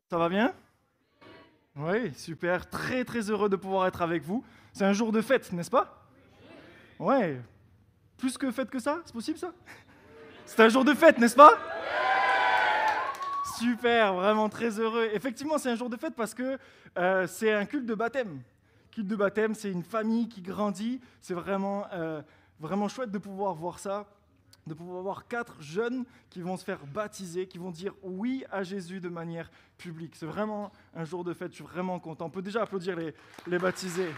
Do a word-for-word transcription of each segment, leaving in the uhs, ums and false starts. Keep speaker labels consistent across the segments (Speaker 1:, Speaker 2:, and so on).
Speaker 1: Ça va bien? Oui, super. Très très heureux de pouvoir être avec vous. C'est un jour de fête, n'est-ce pas? Ouais. Plus que fête que ça? C'est possible ça? C'est un jour de fête, n'est-ce pas? Super, vraiment très heureux. Effectivement, c'est un jour de fête parce que euh, c'est un culte de baptême. Culte de baptême, c'est une famille qui grandit. C'est vraiment, euh, vraiment chouette de pouvoir voir ça, de pouvoir voir quatre jeunes qui vont se faire baptiser, qui vont dire oui à Jésus de manière publique. C'est vraiment un jour de fête, je suis vraiment content. On peut déjà applaudir les, les baptisés.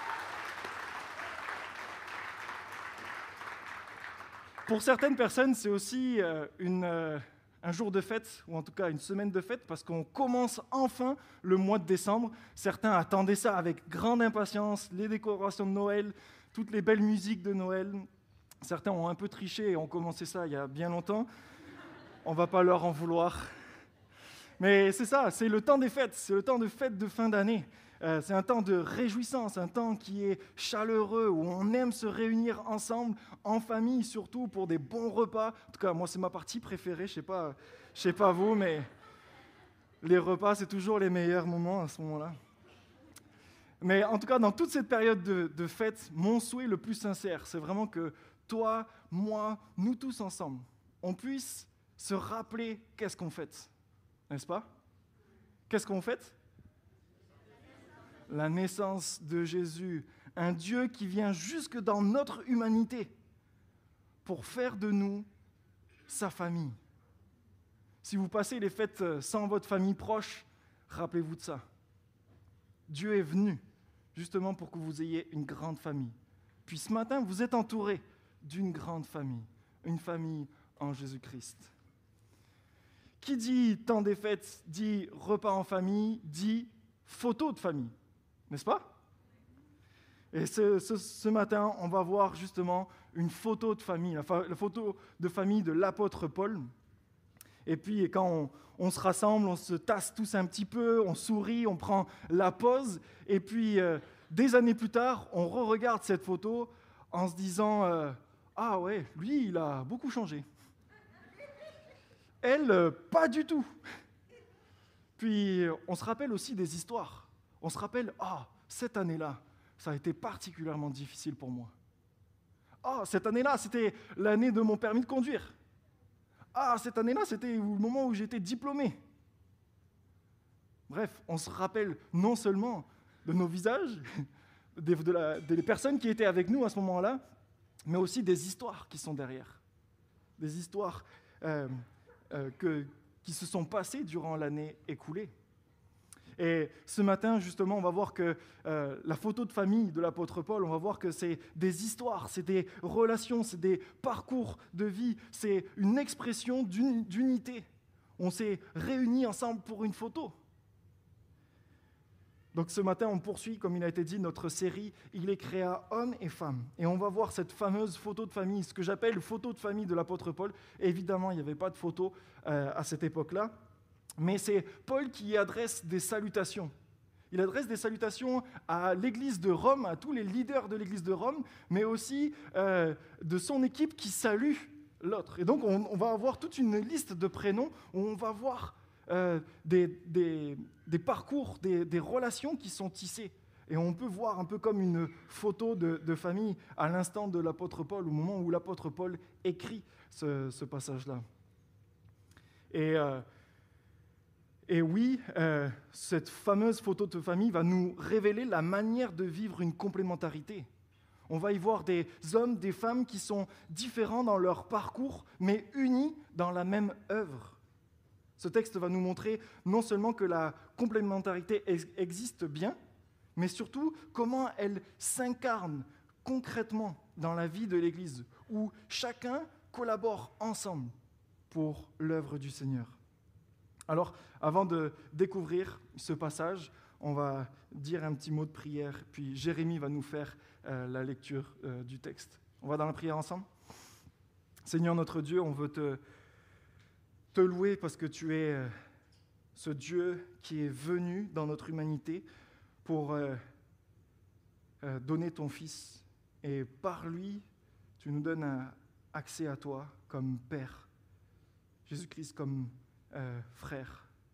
Speaker 1: Pour certaines personnes, c'est aussi euh, une, euh, un jour de fête, ou en tout cas une semaine de fête, parce qu'on commence enfin le mois de décembre. Certains attendaient ça avec grande impatience, les décorations de Noël, toutes les belles musiques de Noël. Certains ont un peu triché et ont commencé ça il y a bien longtemps. On ne va pas leur en vouloir. Mais c'est ça, c'est le temps des fêtes, c'est le temps de fêtes de fin d'année. Euh, c'est un temps de réjouissance, un temps qui est chaleureux, où on aime se réunir ensemble, en famille surtout, pour des bons repas. En tout cas, moi, c'est ma partie préférée, je ne sais pas, je sais pas vous, mais les repas, c'est toujours les meilleurs moments à ce moment-là. Mais en tout cas, dans toute cette période de, de fête, mon souhait le plus sincère, c'est vraiment que toi, moi, nous tous ensemble, on puisse se rappeler qu'est-ce qu'on fête, n'est-ce pas? Qu'est-ce qu'on fête? La naissance de Jésus, un Dieu qui vient jusque dans notre humanité pour faire de nous sa famille. Si vous passez les fêtes sans votre famille proche, rappelez-vous de ça. Dieu est venu justement pour que vous ayez une grande famille. Puis ce matin, vous êtes entouré d'une grande famille, une famille en Jésus-Christ. Qui dit temps des fêtes, dit repas en famille, dit photo de famille, n'est-ce pas? Et ce, ce, ce matin, on va voir justement une photo de famille, la, fa- la photo de famille de l'apôtre Paul. Et puis quand on, on se rassemble, on se tasse tous un petit peu, on sourit, on prend la pause. Et puis euh, des années plus tard, on re-regarde cette photo en se disant euh, « Ah ouais, lui, il a beaucoup changé. » Elle, euh, pas du tout. Puis on se rappelle aussi des histoires. On se rappelle « Ah, cette année-là, ça a été particulièrement difficile pour moi. Ah, cette année-là, c'était l'année de mon permis de conduire. Ah, cette année-là, c'était le moment où j'étais diplômé. » Bref, on se rappelle non seulement de nos visages, des, de la, des personnes qui étaient avec nous à ce moment-là, mais aussi des histoires qui sont derrière. Des histoires euh, euh, que, qui se sont passées durant l'année écoulée. Et ce matin, justement, on va voir que euh, la photo de famille de l'apôtre Paul, on va voir que c'est des histoires, c'est des relations, c'est des parcours de vie, c'est une expression d'uni- d'unité. On s'est réunis ensemble pour une photo. Donc ce matin, on poursuit, comme il a été dit, notre série « Il est créa hommes et femmes ». Et on va voir cette fameuse photo de famille, ce que j'appelle photo de famille de l'apôtre Paul. Évidemment, il n'y avait pas de photo euh, à cette époque-là. Mais c'est Paul qui y adresse des salutations. Il adresse des salutations à l'Église de Rome, à tous les leaders de l'Église de Rome, mais aussi euh, de son équipe qui salue l'autre. Et donc, on, on va avoir toute une liste de prénoms où on va voir euh, des, des, des parcours, des, des relations qui sont tissées. Et on peut voir un peu comme une photo de, de famille à l'instant de l'apôtre Paul, au moment où l'apôtre Paul écrit ce, ce passage-là. Et... Euh, Et oui, euh, cette fameuse photo de famille va nous révéler la manière de vivre une complémentarité. On va y voir des hommes, des femmes qui sont différents dans leur parcours, mais unis dans la même œuvre. Ce texte va nous montrer non seulement que la complémentarité existe bien, mais surtout comment elle s'incarne concrètement dans la vie de l'Église, où chacun collabore ensemble pour l'œuvre du Seigneur. Alors, avant de découvrir ce passage, on va dire un petit mot de prière, puis Jérémie va nous faire euh, la lecture euh, du texte. On va dans la prière ensemble? Seigneur notre Dieu, on veut te, te louer parce que tu es euh, ce Dieu qui est venu dans notre humanité pour euh, euh, donner ton Fils. Et par lui, tu nous donnes un accès à toi comme Père, Jésus-Christ comme Euh, frère,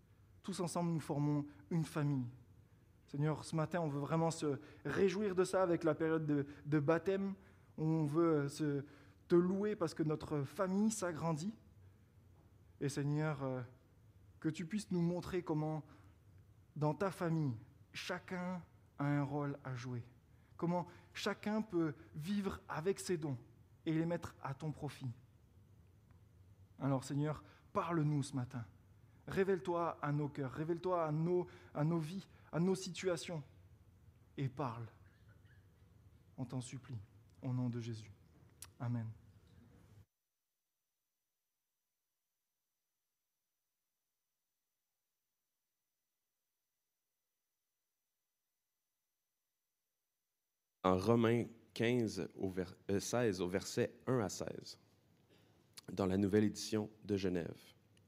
Speaker 1: tous ensemble, nous formons une famille. Seigneur, ce matin, on veut vraiment se réjouir de ça avec la période de, de baptême. On veut se, te louer parce que notre famille s'agrandit. Et Seigneur, euh, que tu puisses nous montrer comment, dans ta famille, chacun a un rôle à jouer. Comment chacun peut vivre avec ses dons et les mettre à ton profit. Alors Seigneur, parle-nous ce matin. Révèle-toi à nos cœurs, révèle-toi à nos, à nos vies, à nos situations et parle. On t'en supplie, au nom de Jésus. Amen.
Speaker 2: En Romains quinze, au vers, euh, seize, au verset un à seize, dans la nouvelle édition de Genève.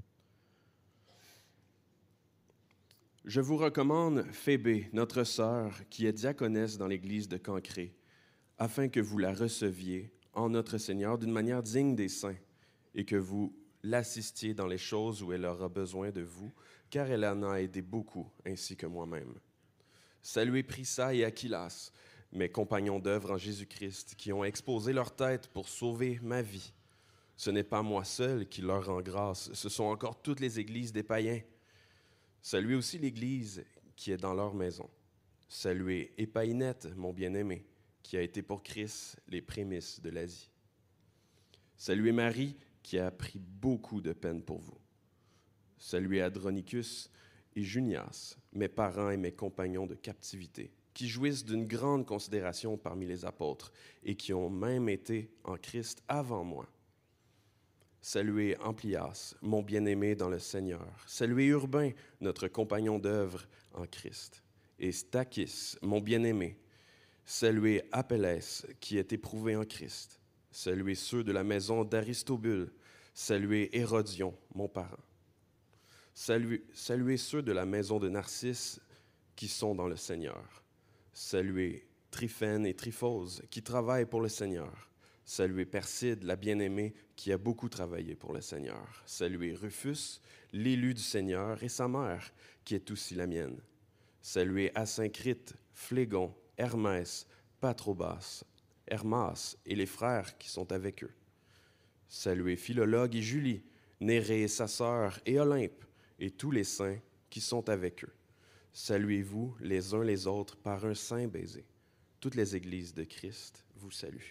Speaker 2: Je vous recommande Phébé, notre sœur, qui est diaconesse dans l'église de Cancré, afin que vous la receviez en notre Seigneur d'une manière digne des saints, et que vous l'assistiez dans les choses où elle aura besoin de vous, car elle en a aidé beaucoup, ainsi que moi-même. Saluez Prisca et Aquilas, mes compagnons d'œuvre en Jésus-Christ, qui ont exposé leur tête pour sauver ma vie. Ce n'est pas moi seul qui leur rend grâce, ce sont encore toutes les églises des païens. Saluez aussi l'Église qui est dans leur maison. Saluez Épaïnette, mon bien-aimé, qui a été pour Christ les prémices de l'Asie. Saluez Marie, qui a pris beaucoup de peine pour vous. Saluez Andronicus et Junias, mes parents et mes compagnons de captivité, qui jouissent d'une grande considération parmi les apôtres et qui ont même été en Christ avant moi. Saluez Amplias, mon bien-aimé dans le Seigneur. Saluez Urbain, notre compagnon d'œuvre en Christ. Et Stachys, mon bien-aimé. Saluez Apelles, qui est éprouvé en Christ. Saluez ceux de la maison d'Aristobule. Saluez Hérodion, mon parent. Saluez, saluez ceux de la maison de Narcisse qui sont dans le Seigneur. Saluez Tryphène et Tryphose, qui travaillent pour le Seigneur. Saluez Perside, la bien-aimée, qui a beaucoup travaillé pour le Seigneur. Saluez Rufus, l'élu du Seigneur, et sa mère, qui est aussi la mienne. Saluez Asyncrite, Phlégon, Hermès, Patrobas, Hermas et les frères qui sont avec eux. Saluez Philologue et Julie, Nérée et sa sœur, et Olympe, et tous les saints qui sont avec eux. Saluez-vous les uns les autres par un saint baiser. Toutes les églises de Christ vous saluent.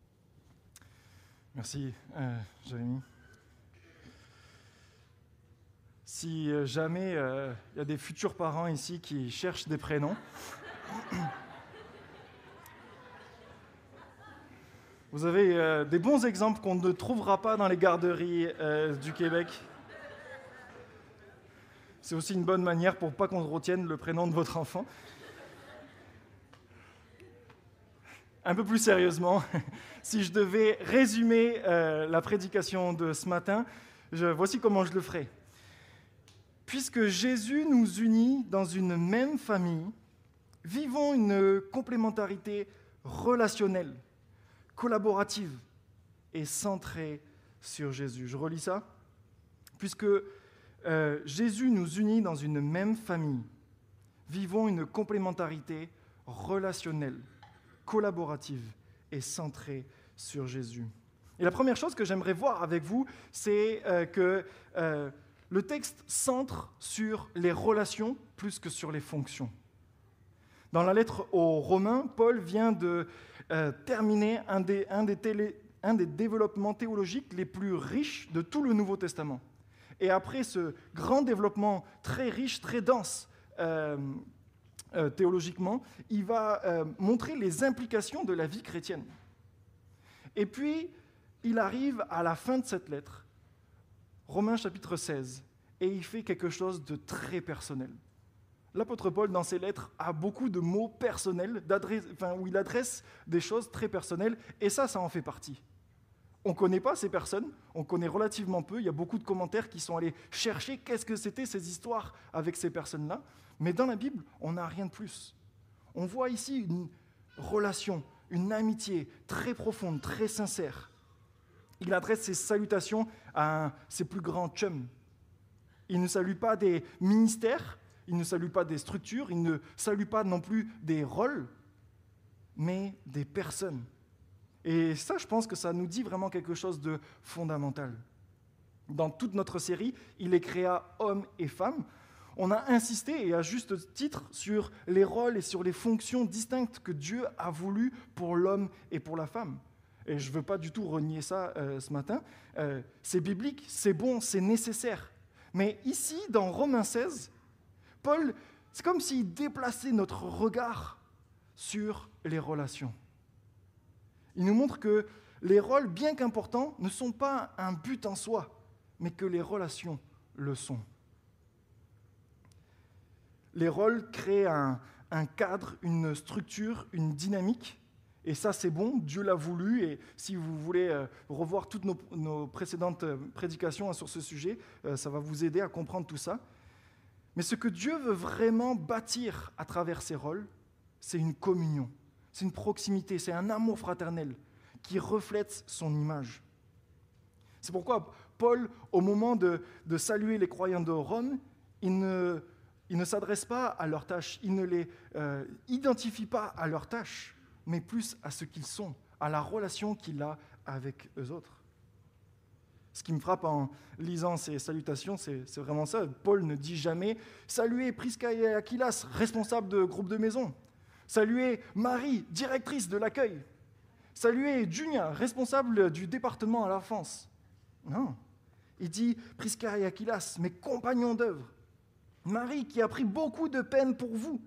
Speaker 1: Merci, euh, Jérémy. Si euh, jamais il euh, y a des futurs parents ici qui cherchent des prénoms, vous avez euh, des bons exemples qu'on ne trouvera pas dans les garderies euh, du Québec. C'est aussi une bonne manière pour pas qu'on retienne le prénom de votre enfant. Un peu plus sérieusement, si je devais résumer euh, la prédication de ce matin, je, voici comment je le ferais. Puisque Jésus nous unit dans une même famille, vivons une complémentarité relationnelle, collaborative et centrée sur Jésus. Je relis ça. Puisque euh, Jésus nous unit dans une même famille, vivons une complémentarité relationnelle, collaborative et centrée sur Jésus. Et la première chose que j'aimerais voir avec vous, c'est euh, que euh, le texte centre sur les relations plus que sur les fonctions. Dans la lettre aux Romains, Paul vient de euh, terminer un des, un, des télé, un des développements théologiques les plus riches de tout le Nouveau Testament. Et après ce grand développement très riche, très dense, euh, Euh, théologiquement, il va euh, montrer les implications de la vie chrétienne. Et puis, il arrive à la fin de cette lettre, Romains chapitre seize, et il fait quelque chose de très personnel. L'apôtre Paul, dans ses lettres, a beaucoup de mots personnels, enfin, où il adresse des choses très personnelles, et ça, ça en fait partie. On ne connaît pas ces personnes, on connaît relativement peu, il y a beaucoup de commentaires qui sont allés chercher qu'est-ce que c'était ces histoires avec ces personnes-là, mais dans la Bible, on n'a rien de plus. On voit ici une relation, une amitié très profonde, très sincère. Il adresse ses salutations à un, ses plus grands chums. Il ne salue pas des ministères, il ne salue pas des structures, il ne salue pas non plus des rôles, mais des personnes. Et ça, je pense que ça nous dit vraiment quelque chose de fondamental. Dans toute notre série, il les créa hommes et femmes. On a insisté, et à juste titre, sur les rôles et sur les fonctions distinctes que Dieu a voulu pour l'homme et pour la femme. Et je ne veux pas du tout renier ça euh, ce matin. Euh, c'est biblique, c'est bon, c'est nécessaire. Mais ici, dans Romains seize, Paul, c'est comme s'il déplaçait notre regard sur les relations. Il nous montre que les rôles, bien qu'importants, ne sont pas un but en soi, mais que les relations le sont. Les rôles créent un, un cadre, une structure, une dynamique, et ça c'est bon, Dieu l'a voulu, et si vous voulez euh, revoir toutes nos, nos précédentes euh, prédications hein, sur ce sujet, euh, ça va vous aider à comprendre tout ça. Mais ce que Dieu veut vraiment bâtir à travers ces rôles, c'est une communion, c'est une proximité, c'est un amour fraternel qui reflète son image. C'est pourquoi Paul, au moment de, de saluer les croyants de Rome, il ne, il ne s'adresse pas à leurs tâches, il ne les euh, identifie pas à leurs tâches, mais plus à ce qu'ils sont, à la relation qu'il a avec eux autres. Ce qui me frappe en lisant ces salutations, c'est, c'est vraiment ça. Paul ne dit jamais « Saluez Prisca et Aquilas, responsables de groupe de maison. Saluez Marie, directrice de l'accueil. Saluez Junia, responsable du département à l'enfance. » Non. Il dit « Prisca et Aquilas, mes compagnons d'œuvre. Marie qui a pris beaucoup de peine pour vous.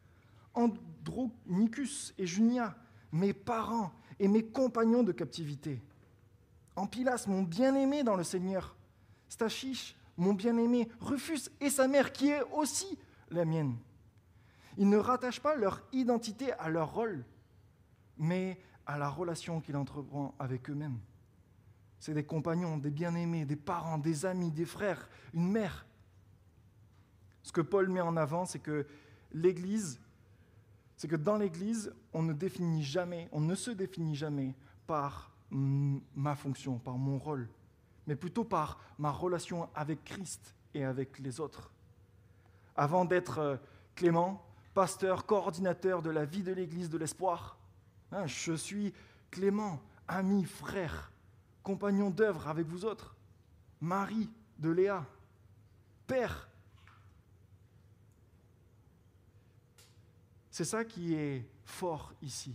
Speaker 1: Andronicus et Junia, mes parents et mes compagnons de captivité. Ampilas, mon bien-aimé dans le Seigneur. Stachiche, mon bien-aimé. Rufus et sa mère, qui est aussi la mienne. » Ils ne rattachent pas leur identité à leur rôle, mais à la relation qu'ils entreprennent avec eux-mêmes. C'est des compagnons, des bien-aimés, des parents, des amis, des frères, une mère. Ce que Paul met en avant, c'est que l'Église, c'est que dans l'Église, on ne définit jamais, on ne se définit jamais par ma fonction, par mon rôle, mais plutôt par ma relation avec Christ et avec les autres. Avant d'être Clément, pasteur, coordinateur de la vie de l'Église de l'Espoir, hein, je suis Clément, ami, frère, compagnon d'œuvre avec vous autres, mari de Léa, père. C'est ça qui est fort ici.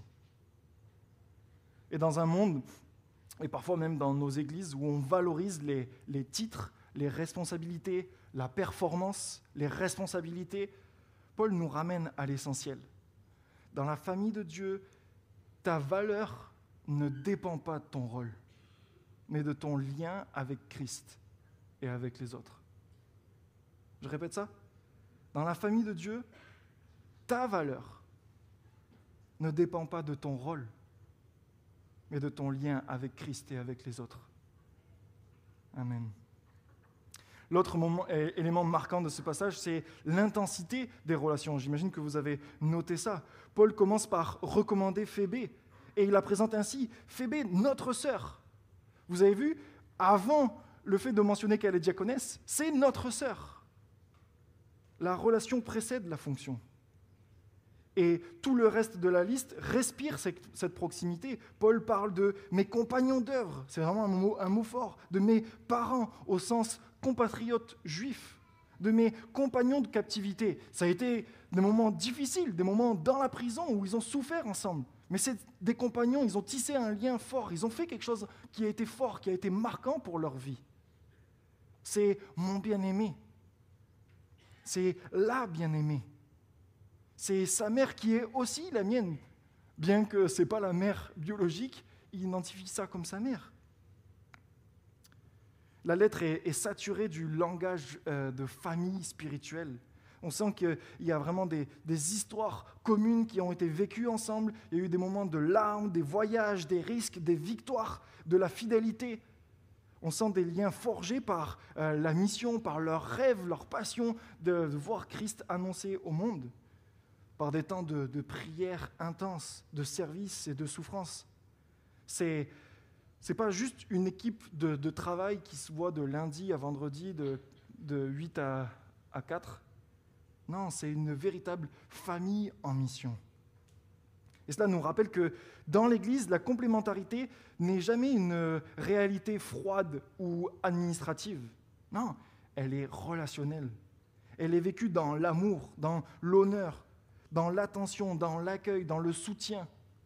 Speaker 1: Et dans un monde, et parfois même dans nos églises, où on valorise les, les titres, les responsabilités, la performance, les responsabilités, Paul nous ramène à l'essentiel. Dans la famille de Dieu, ta valeur ne dépend pas de ton rôle, mais de ton lien avec Christ et avec les autres. Je répète ça. Dans la famille de Dieu, ta valeur ne dépend pas de ton rôle, mais de ton lien avec Christ et avec les autres. Amen. L'autre moment, élément marquant de ce passage, c'est l'intensité des relations. J'imagine que vous avez noté ça. Paul commence par recommander Phébé, et il la présente ainsi, Phébé, notre sœur. Vous avez vu, avant le fait de mentionner qu'elle est diaconesse, c'est notre sœur. La relation précède la fonction. Et tout le reste de la liste respire cette, cette proximité. Paul parle de mes compagnons d'œuvre, c'est vraiment un mot, un mot fort, de mes parents au sens compatriotes juifs, de mes compagnons de captivité. Ça a été des moments difficiles, des moments dans la prison où ils ont souffert ensemble. Mais c'est des compagnons, ils ont tissé un lien fort, ils ont fait quelque chose qui a été fort, qui a été marquant pour leur vie. C'est mon bien-aimé. C'est la bien-aimée. C'est sa mère qui est aussi la mienne. Bien que ce n'est pas la mère biologique, il identifie ça comme sa mère. La lettre est, est saturée du langage euh, de famille spirituelle. On sent qu'il y a vraiment des, des histoires communes qui ont été vécues ensemble. Il y a eu des moments de larmes, des voyages, des risques, des victoires, de la fidélité. On sent des liens forgés par euh, la mission, par leurs rêves, leur passion de, de voir Christ annoncé au monde, par des temps de, de prière intense, de service et de souffrance. C'est C'est pas juste une équipe de, de travail qui se voit de lundi à vendredi, de de huit à, à quatre. Non, c'est une véritable famille en mission. Et cela nous rappelle que dans l'Église, la complémentarité n'est jamais une réalité froide ou administrative. Non, elle est relationnelle. Elle est vécue dans l'amour, dans l'honneur, dans l'attention, dans l'accueil, dans le soutien.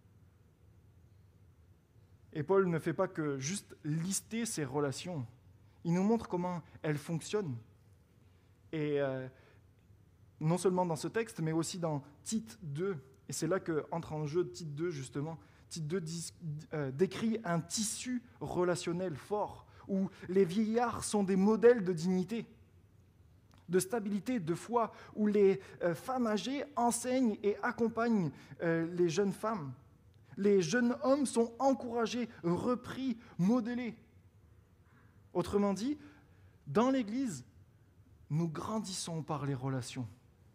Speaker 1: Et Paul ne fait pas que juste lister ces relations. Il nous montre comment elles fonctionnent. Et euh, non seulement dans ce texte, mais aussi dans Tite deux. Et c'est là qu'entre en jeu Tite deux, justement. Tite deux dit, euh, décrit un tissu relationnel fort, où les vieillards sont des modèles de dignité, de stabilité, de foi, où les euh, femmes âgées enseignent et accompagnent euh, les jeunes femmes. Les jeunes hommes sont encouragés, repris, modélés. Autrement dit, dans l'Église, nous grandissons par les relations.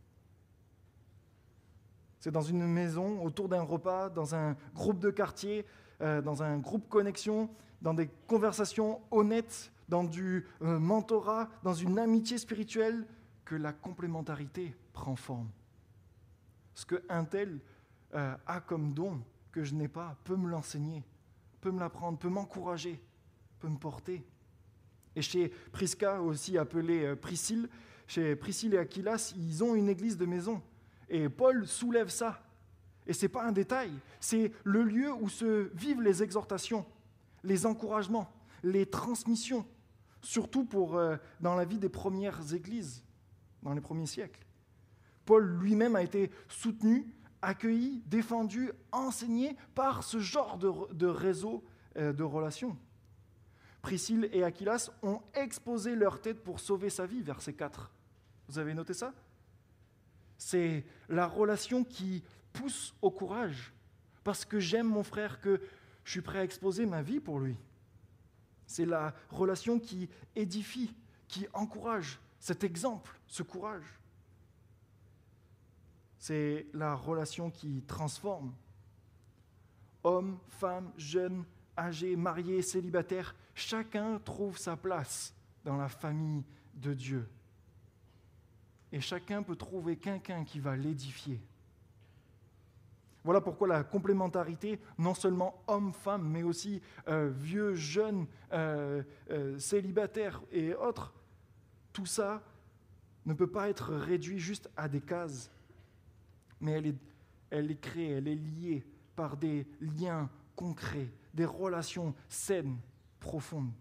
Speaker 1: C'est dans une maison, autour d'un repas, dans un groupe de quartier, euh, dans un groupe connexion, dans des conversations honnêtes, dans du euh, mentorat, dans une amitié spirituelle, que la complémentarité prend forme. Ce qu'un tel euh, a comme don, que je n'ai pas, peut me l'enseigner, peut me l'apprendre, peut m'encourager, peut me porter. Et chez Prisca, aussi appelée Priscille, chez Priscille et Aquilas, ils ont une église de maison. Et Paul soulève ça. Et ce n'est pas un détail, c'est le lieu où se vivent les exhortations, les encouragements, les transmissions, surtout pour, euh, dans la vie des premières églises, dans les premiers siècles. Paul lui-même a été soutenu, accueilli, défendu, enseigné par ce genre de, de réseau euh, de relations. Priscille et Aquilas ont exposé leur tête pour sauver sa vie, verset quatre. Vous avez noté ça ? C'est la relation qui pousse au courage, parce que j'aime mon frère, que je suis prêt à exposer ma vie pour lui. C'est la relation qui édifie, qui encourage, cet exemple, ce courage. C'est la relation qui transforme. Hommes, femmes, jeunes, âgés, mariés, célibataires, chacun trouve sa place dans la famille de Dieu. Et chacun peut trouver quelqu'un qui va l'édifier. Voilà pourquoi la complémentarité, non seulement homme-femme, mais aussi euh, vieux, jeunes, euh, euh, célibataires et autres, tout ça ne peut pas être réduit juste à des cases, mais elle est, elle est créée, elle est liée par des liens concrets, des relations saines, profondes.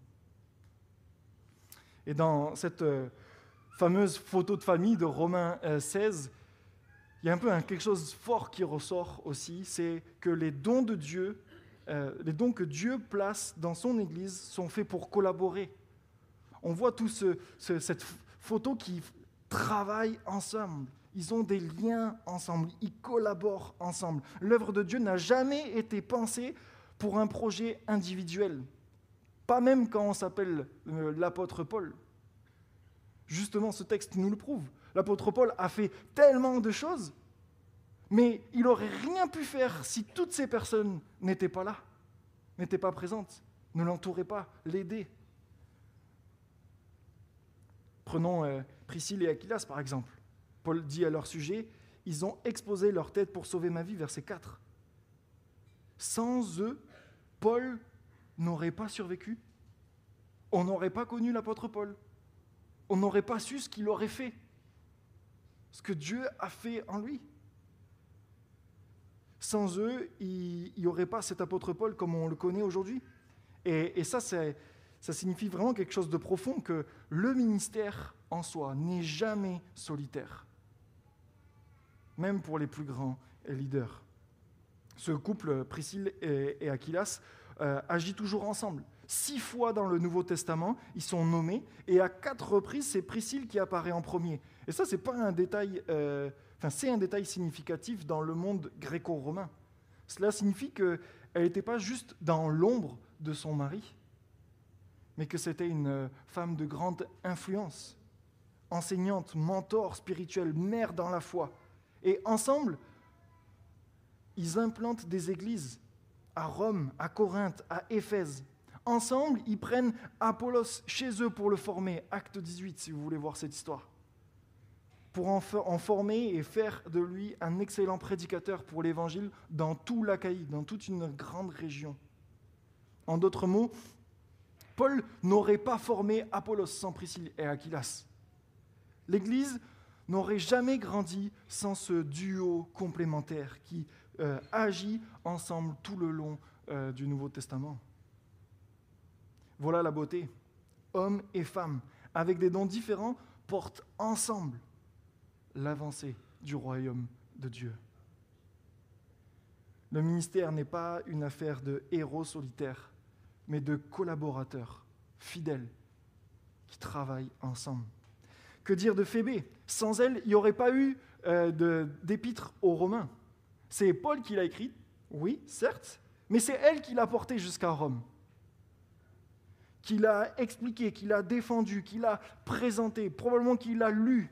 Speaker 1: Et dans cette euh, fameuse photo de famille de Romains euh, seize, il y a un peu un, quelque chose de fort qui ressort aussi, c'est que les dons de Dieu, euh, les dons que Dieu place dans son Église sont faits pour collaborer. On voit tout ce, ce, cette photo qui travaille ensemble. Ils ont des liens ensemble, ils collaborent ensemble. L'œuvre de Dieu n'a jamais été pensée pour un projet individuel, pas même quand on s'appelle euh, l'apôtre Paul. Justement, ce texte nous le prouve. L'apôtre Paul a fait tellement de choses, mais il n'aurait rien pu faire si toutes ces personnes n'étaient pas là, n'étaient pas présentes, ne l'entouraient pas, l'aidaient. Prenons euh, Priscille et Aquilas, par exemple. Paul dit à leur sujet, « Ils ont exposé leur tête pour sauver ma vie », verset quatre. Sans eux, Paul n'aurait pas survécu. On n'aurait pas connu l'apôtre Paul. On n'aurait pas su ce qu'il aurait fait, ce que Dieu a fait en lui. Sans eux, il n'y aurait pas cet apôtre Paul comme on le connaît aujourd'hui. Et, et ça, c'est, ça signifie vraiment quelque chose de profond, que le ministère en soi n'est jamais solitaire, même pour les plus grands leaders. Ce couple, Priscille et, et Aquilas, euh, agit toujours ensemble. Six fois dans le Nouveau Testament, ils sont nommés, et à quatre reprises, c'est Priscille qui apparaît en premier. Et ça, c'est pas un détail, euh, enfin, c'est un détail significatif dans le monde gréco-romain. Cela signifie qu'elle n'était pas juste dans l'ombre de son mari, mais que c'était une femme de grande influence, enseignante, mentor spirituel, mère dans la foi. Et ensemble, ils implantent des églises à Rome, à Corinthe, à Éphèse. ensemble, ils prennent Apollos chez eux pour le former. Acte dix-huit, si vous voulez voir cette histoire. Pour en, for- en former et faire de lui un excellent prédicateur pour l'Évangile dans tout l'Achaïe, dans toute une grande région. En d'autres mots, Paul n'aurait pas formé Apollos sans Priscille et Aquilas. L'Église n'aurait jamais grandi sans ce duo complémentaire qui euh, agit ensemble tout le long euh, du Nouveau Testament. Voilà la beauté. Hommes et femmes, avec des dons différents, portent ensemble l'avancée du royaume de Dieu. Le ministère n'est pas une affaire de héros solitaires, mais de collaborateurs fidèles qui travaillent ensemble. Que dire de Phébé ? Sans elle, il n'y aurait pas eu euh, de, d'épître aux Romains. C'est Paul qui l'a écrit, oui, certes, mais c'est elle qui l'a porté jusqu'à Rome, qui l'a expliqué, qui l'a défendu, qui l'a présenté, probablement qui l'a lu.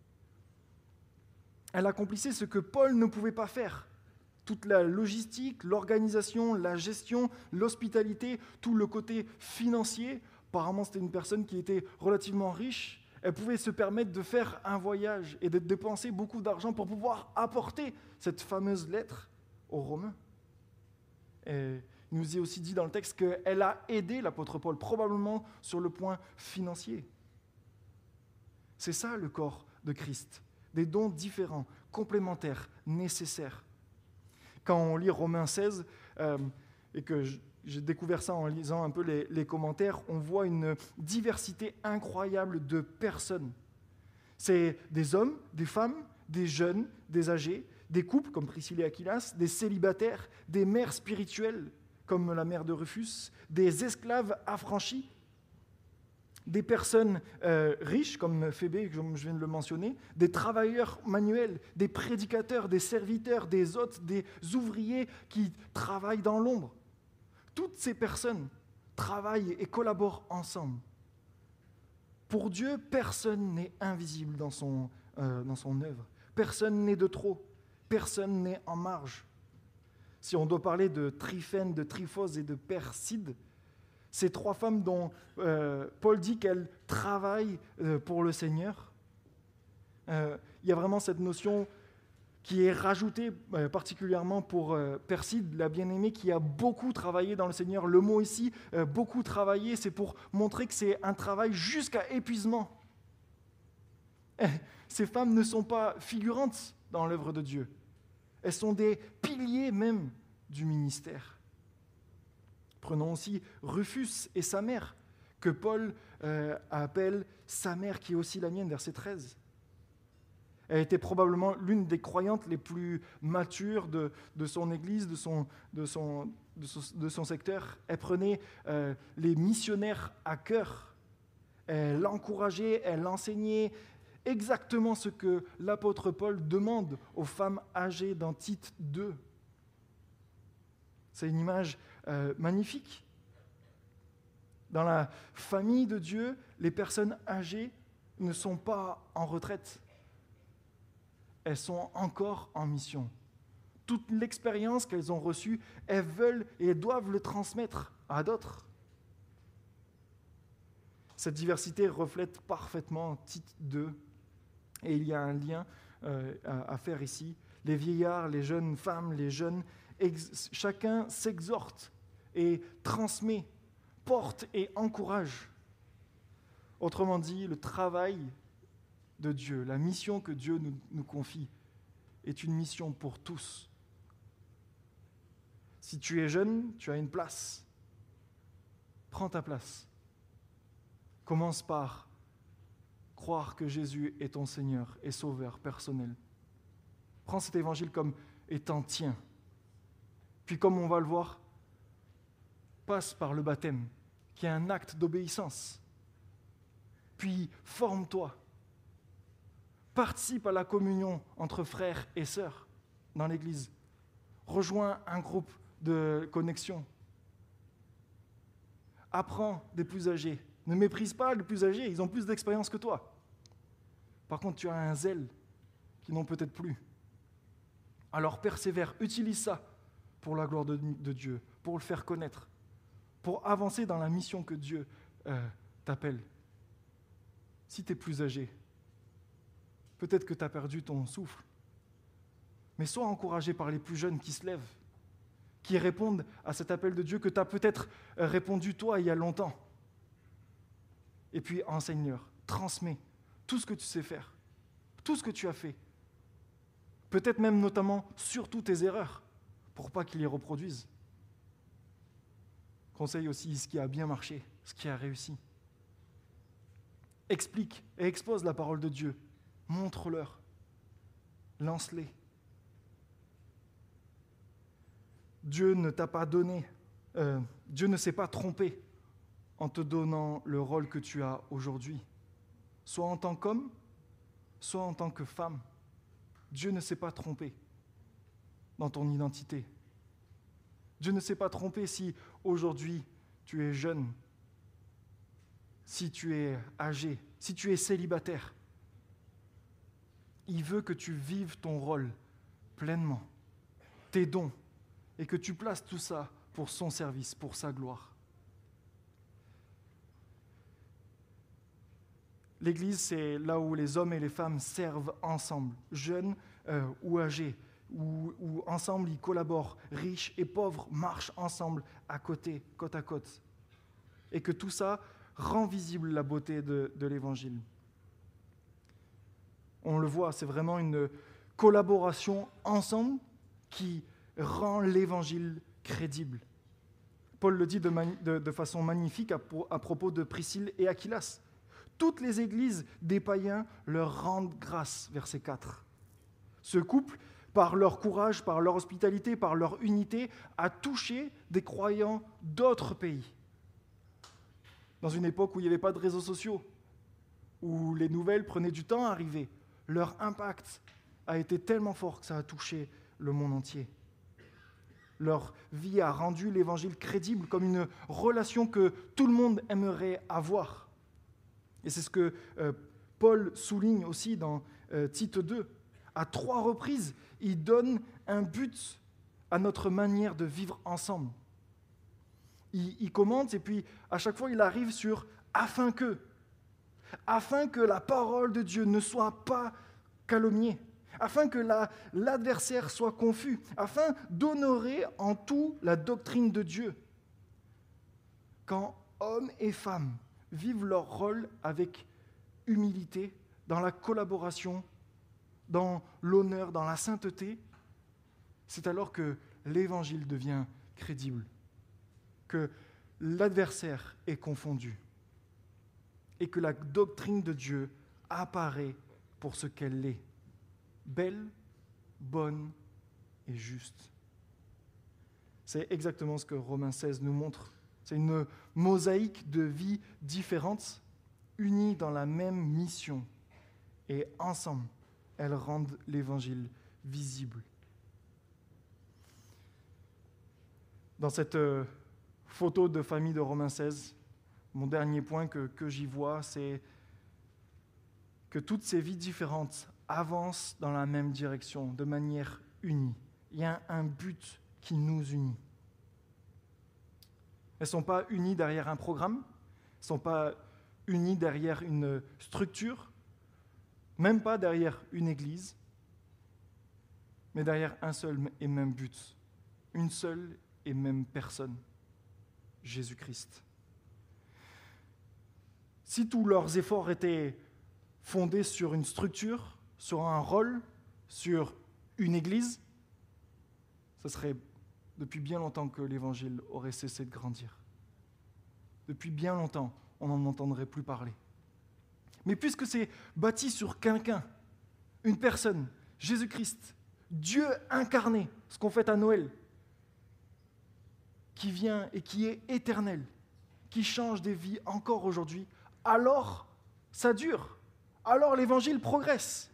Speaker 1: Elle accomplissait ce que Paul ne pouvait pas faire. Toute la logistique, l'organisation, la gestion, l'hospitalité, tout le côté financier. Apparemment, c'était une personne qui était relativement riche. Elle pouvait se permettre de faire un voyage et de dépenser beaucoup d'argent pour pouvoir apporter cette fameuse lettre aux Romains. Et il nous est aussi dit dans le texte qu'elle a aidé l'apôtre Paul, probablement sur le point financier. C'est ça le corps de Christ. Des dons différents, complémentaires, nécessaires. Quand on lit Romains seize, euh, et que je, j'ai découvert ça en lisant un peu les, les commentaires, on voit une diversité incroyable de personnes. C'est des hommes, des femmes, des jeunes, des âgés, des couples comme Priscille et Aquilas, des célibataires, des mères spirituelles comme la mère de Rufus, des esclaves affranchis, des personnes euh, riches, comme Phébé, comme je viens de le mentionner, des travailleurs manuels, des prédicateurs, des serviteurs, des hôtes, des ouvriers qui travaillent dans l'ombre. Toutes ces personnes travaillent et collaborent ensemble. Pour Dieu, personne n'est invisible dans son, euh, dans son œuvre. Personne n'est de trop. Personne n'est en marge. Si on doit parler de Tryphène, de Tryphose et de Perside, ces trois femmes dont euh, Paul dit qu'elles travaillent euh, pour le Seigneur, euh, il y a vraiment cette notion qui est rajoutée euh, particulièrement pour euh, Perside, la bien-aimée, qui a beaucoup travaillé dans le Seigneur. Le mot ici, euh, beaucoup travaillé, c'est pour montrer que c'est un travail jusqu'à épuisement. Eh, ces femmes ne sont pas figurantes dans l'œuvre de Dieu. Elles sont des piliers même du ministère. Prenons aussi Rufus et sa mère, que Paul euh, appelle sa mère, qui est aussi la mienne, verset treize. Elle était probablement l'une des croyantes les plus matures de, de son église, de son, de, son, de, son, de son secteur. Elle prenait euh, les missionnaires à cœur. Elle encourageait, elle enseignait exactement ce que l'apôtre Paul demande aux femmes âgées dans Tite deux. C'est une image euh, magnifique. Dans la famille de Dieu, les personnes âgées ne sont pas en retraite. Elles sont encore en mission. Toute l'expérience qu'elles ont reçue, elles veulent et elles doivent le transmettre à d'autres. Cette diversité reflète parfaitement Tite deux. Et il y a un lien euh, à, à faire ici. Les vieillards, les jeunes femmes, les jeunes, ex- chacun s'exhorte et transmet, porte et encourage. Autrement dit, le travail de Dieu, la mission que Dieu nous, nous confie, est une mission pour tous. Si tu es jeune, tu as une place. Prends ta place. Commence par croire que Jésus est ton Seigneur et Sauveur personnel. Prends cet évangile comme étant tien. Puis comme on va le voir, passe par le baptême, qui est un acte d'obéissance. Puis forme-toi. Participe à la communion entre frères et sœurs dans l'Église. Rejoins un groupe de connexion. Apprends des plus âgés. Ne méprise pas les plus âgés, ils ont plus d'expérience que toi. Par contre, tu as un zèle qu'ils n'ont peut-être plus. Alors persévère, utilise ça pour la gloire de, de Dieu, pour le faire connaître. pour avancer dans la mission que Dieu euh, t'appelle. Si tu es plus âgé, peut-être que tu as perdu ton souffle, mais sois encouragé par les plus jeunes qui se lèvent, qui répondent à cet appel de Dieu que tu as peut-être répondu toi il y a longtemps. Et puis enseigne-leur, transmets tout ce que tu sais faire, tout ce que tu as fait, peut-être même notamment surtout tes erreurs, pour pas qu'ils les reproduisent. Conseille aussi ce qui a bien marché, ce qui a réussi. Explique et expose la parole de Dieu, montre-leur, lance-les. Dieu ne t'a pas donné, euh, Dieu ne s'est pas trompé en te donnant le rôle que tu as aujourd'hui, soit en tant qu'homme, soit en tant que femme. Dieu ne s'est pas trompé dans ton identité. Dieu ne s'est pas trompé si aujourd'hui tu es jeune, si tu es âgé, si tu es célibataire. Il veut que tu vives ton rôle pleinement, tes dons, et que tu places tout ça pour son service, pour sa gloire. L'Église, c'est là où les hommes et les femmes servent ensemble, jeunes euh, ou âgés, où, où ensemble ils collaborent, riches et pauvres marchent ensemble à côté, côte à côte. Et que tout ça rend visible la beauté de, de l'Évangile. On le voit, c'est vraiment une collaboration ensemble qui rend l'Évangile crédible. Paul le dit de, mani- de, de façon magnifique à, à propos de Priscille et Aquilas. Toutes les églises des païens leur rendent grâce, verset quatre. Ce couple, par leur courage, par leur hospitalité, par leur unité, a touché des croyants d'autres pays. Dans une époque où il n'y avait pas de réseaux sociaux, où les nouvelles prenaient du temps à arriver, leur impact a été tellement fort que ça a touché le monde entier. Leur vie a rendu l'Évangile crédible comme une relation que tout le monde aimerait avoir. Et c'est ce que euh, Paul souligne aussi dans euh, Tite deux. À trois reprises, il donne un but à notre manière de vivre ensemble. Il, il commente et puis à chaque fois, il arrive sur « afin que ». Afin que la parole de Dieu ne soit pas calomniée, afin que la, l'adversaire soit confus, afin d'honorer en tout la doctrine de Dieu. Quand hommes et femmes vivent leur rôle avec humilité, dans la collaboration, dans l'honneur, dans la sainteté, c'est alors que l'Évangile devient crédible, que l'adversaire est confondu et que la doctrine de Dieu apparaît pour ce qu'elle est, belle, bonne et juste. C'est exactement ce que Romains seize nous montre. C'est une mosaïque de vies différentes, unies dans la même mission. Et ensemble, elles rendent l'Évangile visible. Dans cette euh, photo de famille de Romains seize, mon dernier point que, que j'y vois, c'est que toutes ces vies différentes avancent dans la même direction, de manière unie. Il y a un but qui nous unit. Elles ne sont pas unies derrière un programme, elles ne sont pas unies derrière une structure, même pas derrière une église, mais derrière un seul et même but, une seule et même personne, Jésus-Christ. Si tous leurs efforts étaient fondés sur une structure, sur un rôle, sur une église, ce serait depuis bien longtemps que l'Évangile aurait cessé de grandir. Depuis bien longtemps, on n'en entendrait plus parler. Mais puisque c'est bâti sur quelqu'un, une personne, Jésus-Christ, Dieu incarné, ce qu'on fête à Noël, qui vient et qui est éternel, qui change des vies encore aujourd'hui, alors ça dure, alors l'Évangile progresse.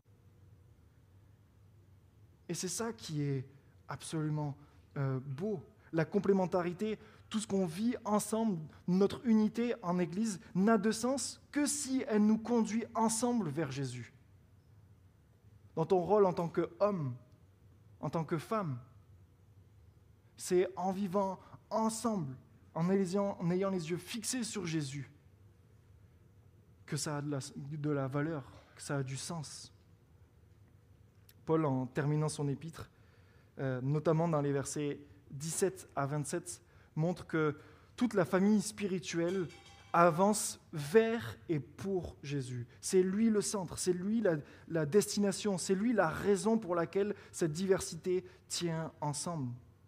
Speaker 1: Et c'est ça qui est absolument euh, beau, la complémentarité, tout ce qu'on vit ensemble, notre unité en Église n'a de sens que si elle nous conduit ensemble vers Jésus. Dans ton rôle en tant qu'homme, en tant que femme, c'est en vivant ensemble en ayant, en ayant les yeux fixés sur Jésus, que ça a de la, de la valeur, que ça a du sens. Paul, en terminant son épître, euh, notamment dans les versets dix-sept à vingt-sept, montre que toute la famille spirituelle avance vers et pour Jésus. C'est lui le centre, c'est lui la, la destination, c'est lui la raison pour laquelle cette diversité tient ensemble.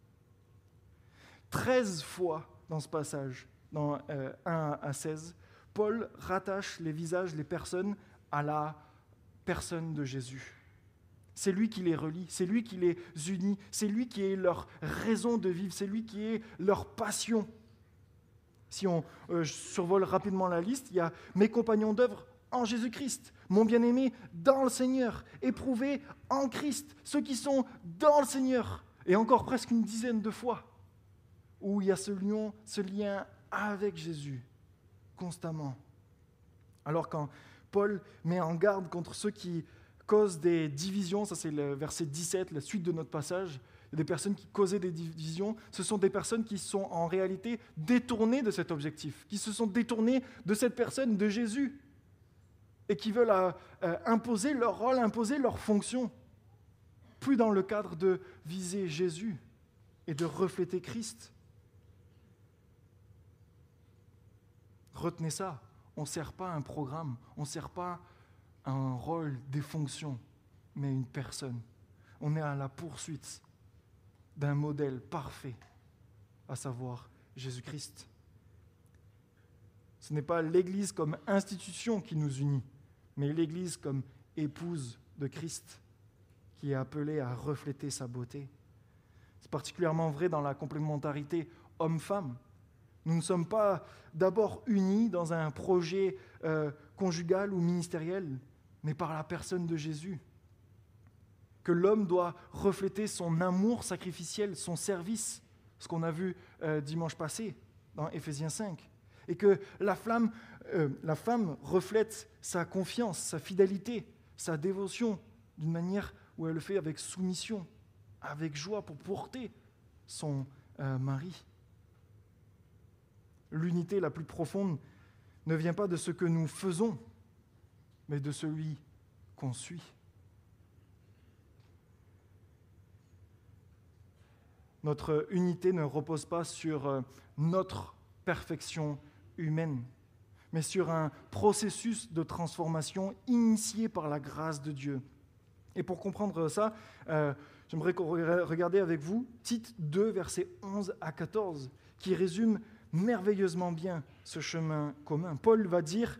Speaker 1: Treize fois dans ce passage, dans euh, un à seize, Paul rattache les visages, les personnes à la personne de Jésus. C'est lui qui les relie, c'est lui qui les unit, c'est lui qui est leur raison de vivre, c'est lui qui est leur passion. Si on euh, survole rapidement la liste, il y a mes compagnons d'œuvre en Jésus-Christ, mon bien-aimé dans le Seigneur, éprouvé en Christ, ceux qui sont dans le Seigneur, et encore presque une dizaine de fois, où il y a ce lien, ce lien avec Jésus, constamment. Alors quand Paul met en garde contre ceux qui causent des divisions, ça c'est le verset dix-sept, la suite de notre passage, des personnes qui causaient des divisions, ce sont des personnes qui sont en réalité détournées de cet objectif, qui se sont détournées de cette personne, de Jésus, et qui veulent euh, euh, imposer leur rôle, imposer leur fonction, plus dans le cadre de viser Jésus et de refléter Christ. Retenez ça, on ne sert pas un programme, on ne sert pas un rôle, des fonctions, mais une personne. On est à la poursuite d'un modèle parfait, à savoir Jésus-Christ. Ce n'est pas l'Église comme institution qui nous unit, mais l'Église comme épouse de Christ, qui est appelée à refléter sa beauté. C'est particulièrement vrai dans la complémentarité homme-femme. Nous ne sommes pas d'abord unis dans un projet euh, conjugal ou ministériel, mais par la personne de Jésus. Que l'homme doit refléter son amour sacrificiel, son service, ce qu'on a vu euh, dimanche passé dans Éphésiens cinq. Et que la, flamme, euh, la femme reflète sa confiance, sa fidélité, sa dévotion, d'une manière où elle le fait avec soumission, avec joie pour porter son euh, mari. L'unité la plus profonde ne vient pas de ce que nous faisons, mais de celui qu'on suit. Notre unité ne repose pas sur notre perfection humaine, mais sur un processus de transformation initié par la grâce de Dieu. Et pour comprendre ça, euh, j'aimerais qu'on regarde avec vous Tite deux, versets onze à quatorze, qui résume merveilleusement bien ce chemin commun. Paul va dire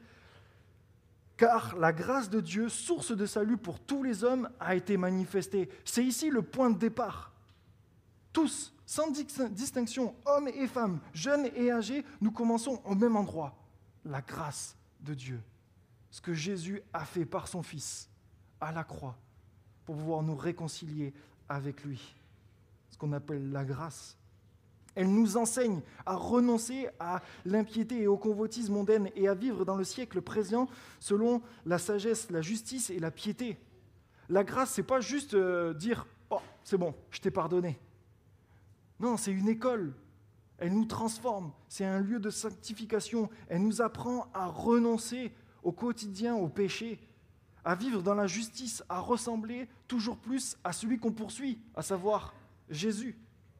Speaker 1: « Car la grâce de Dieu, source de salut pour tous les hommes, a été manifestée. » C'est ici le point de départ. Tous, sans distinction, hommes et femmes, jeunes et âgés, nous commençons au même endroit. La grâce de Dieu. Ce que Jésus a fait par son Fils à la croix pour pouvoir nous réconcilier avec lui. Ce qu'on appelle la grâce. Elle nous enseigne à renoncer à l'impiété et au convoitise mondaine et à vivre dans le siècle présent selon la sagesse, la justice et la piété. La grâce, ce n'est pas juste euh, dire « Oh, c'est bon, je t'ai pardonné ». Non, c'est une école. Elle nous transforme. C'est un lieu de sanctification. Elle nous apprend à renoncer au quotidien, au péché, à vivre dans la justice, à ressembler toujours plus à celui qu'on poursuit, à savoir Jésus.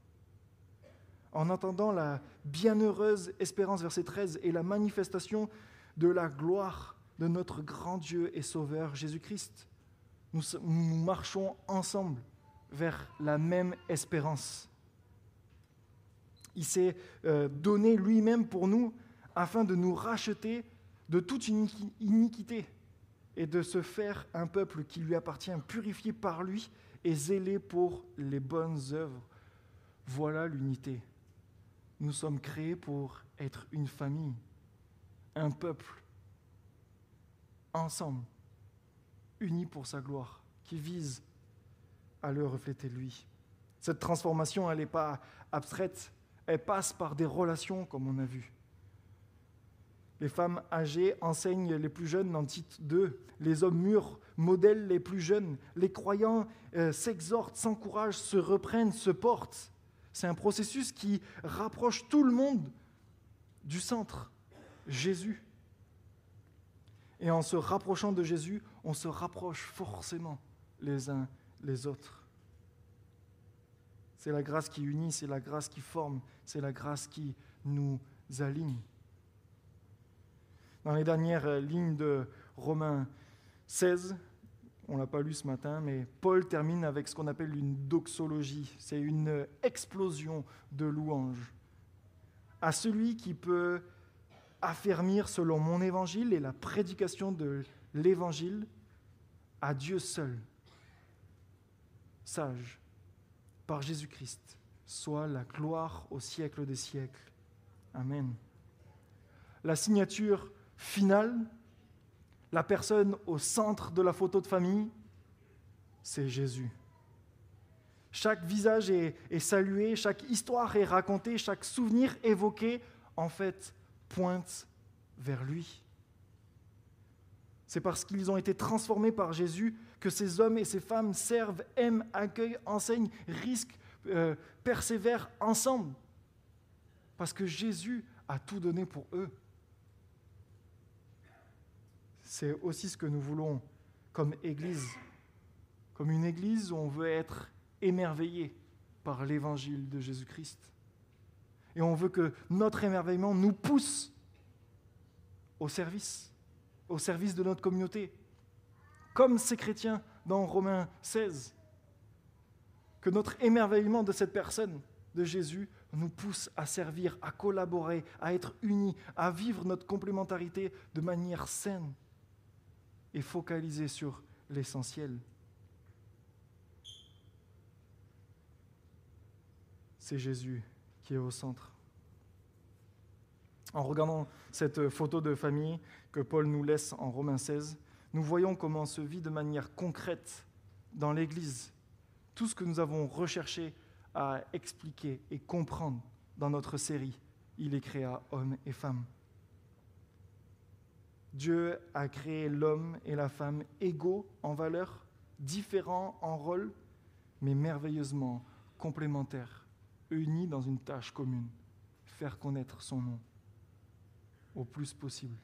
Speaker 1: En attendant la bienheureuse espérance, verset treize, et la manifestation de la gloire de notre grand Dieu et Sauveur Jésus-Christ, nous, nous marchons ensemble vers la même espérance. Il s'est euh, donné lui-même pour nous afin de nous racheter de toute iniquité et de se faire un peuple qui lui appartient, purifié par lui et zélé pour les bonnes œuvres. Voilà l'unité. Nous sommes créés pour être une famille, un peuple, ensemble, unis pour sa gloire, qui vise à le refléter lui. Cette transformation, elle n'est pas abstraite, elle passe par des relations, comme on a vu. Les femmes âgées enseignent les plus jeunes dans Tite deux. Les hommes mûrs modèlent les plus jeunes. Les croyants euh, s'exhortent, s'encouragent, se reprennent, se portent. C'est un processus qui rapproche tout le monde du centre, Jésus. Et en se rapprochant de Jésus, on se rapproche forcément les uns les autres. C'est la grâce qui unit, c'est la grâce qui forme, c'est la grâce qui nous aligne. Dans les dernières lignes de Romains seize, on ne l'a pas lu ce matin, mais Paul termine avec ce qu'on appelle une doxologie. C'est une explosion de louanges à celui qui peut affermir selon mon évangile et la prédication de l'évangile, à Dieu seul, sage, par Jésus-Christ, soit la gloire au siècle des siècles. Amen. La signature finale, la personne au centre de la photo de famille, c'est Jésus. Chaque visage est, est salué, chaque histoire est racontée, chaque souvenir évoqué, en fait, pointe vers lui. C'est parce qu'ils ont été transformés par Jésus que ces hommes et ces femmes servent, aiment, accueillent, enseignent, risquent, euh, persévèrent ensemble. Parce que Jésus a tout donné pour eux. C'est aussi ce que nous voulons comme Église. Comme une Église où on veut être émerveillé par l'Évangile de Jésus-Christ. Et on veut que notre émerveillement nous pousse au service, au service de notre communauté. Comme ces chrétiens dans Romains seize. Que notre émerveillement de cette personne, de Jésus, nous pousse à servir, à collaborer, à être unis, à vivre notre complémentarité de manière saine et focalisée sur l'essentiel. C'est Jésus qui est au centre. En regardant cette photo de famille que Paul nous laisse en Romains seize, nous voyons comment se vit de manière concrète dans l'Église tout ce que nous avons recherché à expliquer et comprendre dans notre série « Il est créé hommes et femmes ». Dieu a créé l'homme et la femme égaux en valeur, différents en rôle, mais merveilleusement complémentaires, unis dans une tâche commune, faire connaître son nom au plus possible.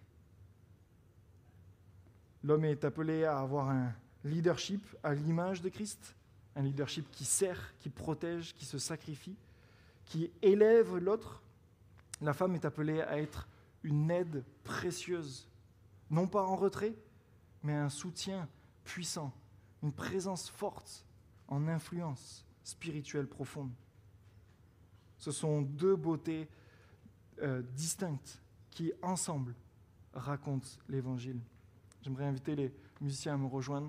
Speaker 1: L'homme est appelé à avoir un leadership à l'image de Christ, un leadership qui sert, qui protège, qui se sacrifie, qui élève l'autre. La femme est appelée à être une aide précieuse, non pas en retrait, mais un soutien puissant, une présence forte en influence spirituelle profonde. Ce sont deux beautés euh, distinctes qui, ensemble, racontent l'Évangile. J'aimerais inviter les musiciens à me rejoindre.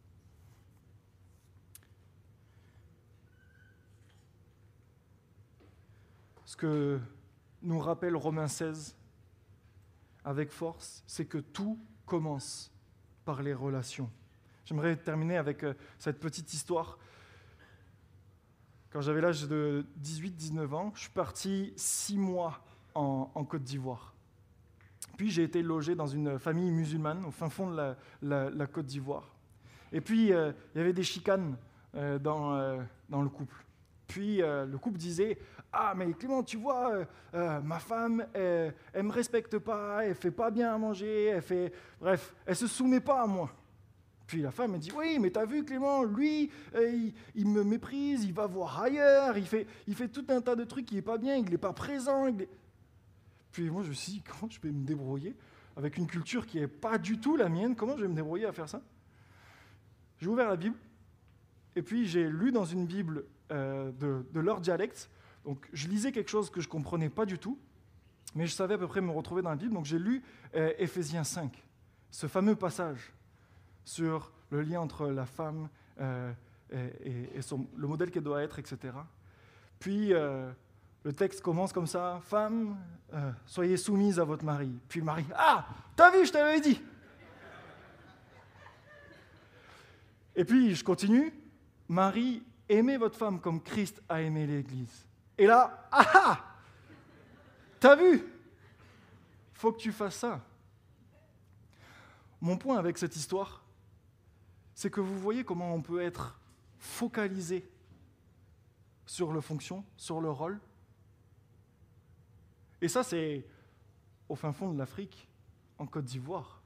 Speaker 1: Ce que nous rappelle Romains seize avec force, c'est que tout commence par les relations. J'aimerais terminer avec euh, cette petite histoire. Quand j'avais l'âge de dix-huit dix-neuf ans, je suis parti six mois en, en Côte d'Ivoire. Puis j'ai été logé dans une famille musulmane au fin fond de la, la, la Côte d'Ivoire. Et puis euh, il y avait des chicanes euh, dans, euh, dans le couple. Puis euh, le couple disait « Ah, mais Clément, tu vois, euh, euh, ma femme, elle ne me respecte pas, elle ne fait pas bien à manger, elle fait... Bref, elle ne se soumet pas à moi. » Puis la femme, elle dit « Oui, mais t'as vu Clément, lui, euh, il, il me méprise, il va voir ailleurs, il fait, il fait tout un tas de trucs qui n'est pas bien, il n'est pas présent. Il est... » Puis moi, je me suis dit « Comment je vais me débrouiller avec une culture qui n'est pas du tout la mienne? Comment je vais me débrouiller à faire ça ?» J'ai ouvert la Bible, et puis j'ai lu dans une Bible euh, de, de leur dialecte. Donc je lisais quelque chose que je ne comprenais pas du tout, mais je savais à peu près me retrouver dans la Bible. Donc j'ai lu euh, Éphésiens cinq, ce fameux passage sur le lien entre la femme euh, et, et son, le modèle qu'elle doit être, et cetera. Puis euh, le texte commence comme ça, « Femme, euh, soyez soumise à votre mari. » Puis le mari, « Ah, t'as vu, je t'avais dit !» Et puis je continue, « Marie, aimez votre femme comme Christ a aimé l'Église. » Et là, « Ah ah, t'as vu ? Faut que tu fasses ça. » Mon point avec cette histoire, c'est que vous voyez comment on peut être focalisé sur le fonction, sur le rôle. Et ça, c'est au fin fond de l'Afrique, en Côte d'Ivoire.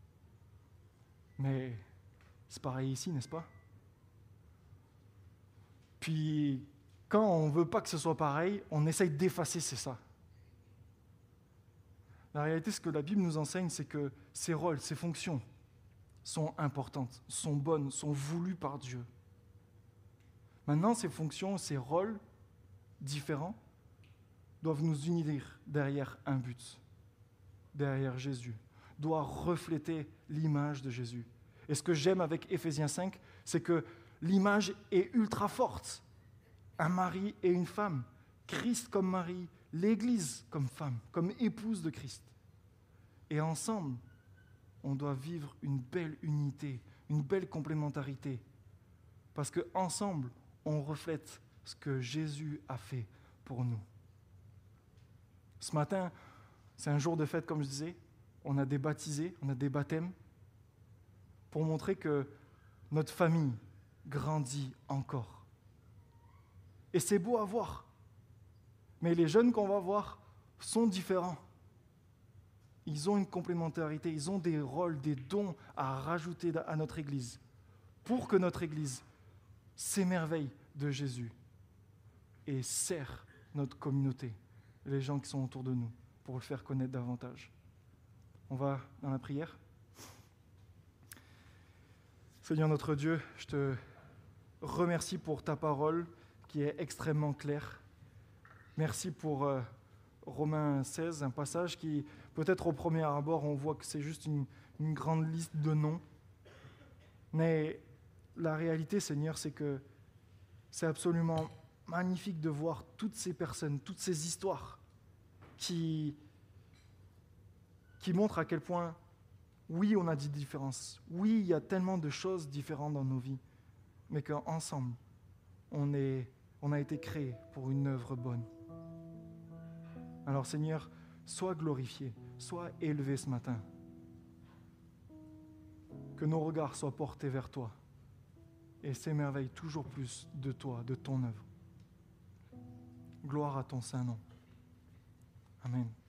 Speaker 1: Mais c'est pareil ici, n'est-ce pas? Puis, quand on ne veut pas que ce soit pareil, on essaye d'effacer c'est ça. La réalité, ce que la Bible nous enseigne, c'est que ces rôles, ces fonctions sont importantes, sont bonnes, sont voulues par Dieu. Maintenant, ces fonctions, ces rôles différents doivent nous unir derrière un but, derrière Jésus, doivent refléter l'image de Jésus. Et ce que j'aime avec Éphésiens cinq, c'est que l'image est ultra forte. Un mari et une femme, Christ comme mari, l'Église comme femme, comme épouse de Christ. Et ensemble, on doit vivre une belle unité, une belle complémentarité. Parce qu'ensemble, on reflète ce que Jésus a fait pour nous. Ce matin, c'est un jour de fête, comme je disais. On a des baptisés, on a des baptêmes, pour montrer que notre famille grandit encore. Et c'est beau à voir. Mais les jeunes qu'on va voir sont différents. Ils ont une complémentarité, ils ont des rôles, des dons à rajouter à notre Église, pour que notre Église s'émerveille de Jésus et sert notre communauté, les gens qui sont autour de nous, pour le faire connaître davantage. On va dans la prière. Seigneur notre Dieu, je te remercie pour ta parole qui est extrêmement claire. Merci pour euh, Romains seize, un passage qui, peut-être au premier abord, on voit que c'est juste une, une grande liste de noms. Mais la réalité, Seigneur, c'est que c'est absolument magnifique de voir toutes ces personnes, toutes ces histoires qui, qui montrent à quel point, oui, on a des différences. Oui, il y a tellement de choses différentes dans nos vies, mais qu'ensemble, on, est, on a été créés pour une œuvre bonne. Alors Seigneur, sois glorifié, sois élevé ce matin. Que nos regards soient portés vers toi et s'émerveillent toujours plus de toi, de ton œuvre. Gloire à ton saint nom. Amen.